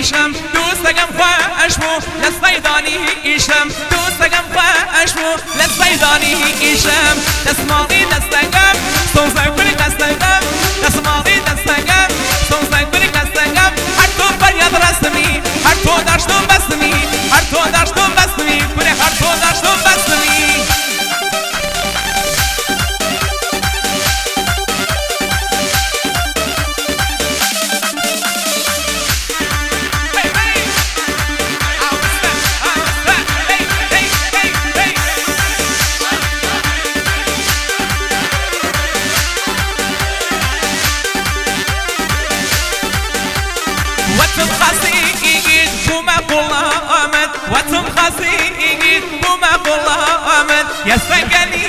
ایشم دوستگم خوش بو لسیدانی ایشم دوستگم خوش بو لسیدانی ایشم دسماغی دستگم سوزن کنی دستگم دسماغی دستگم سوزن کنی دستگم هر تو فریاد رسمی هر تو داشتم بستمی هر تو داشتم بستمی کنی هر تو داشتم بستمی واتم خاصي يجيد بوما قولا آمد واتم خاصي يجيد بوما قولا آمد يا سنقلي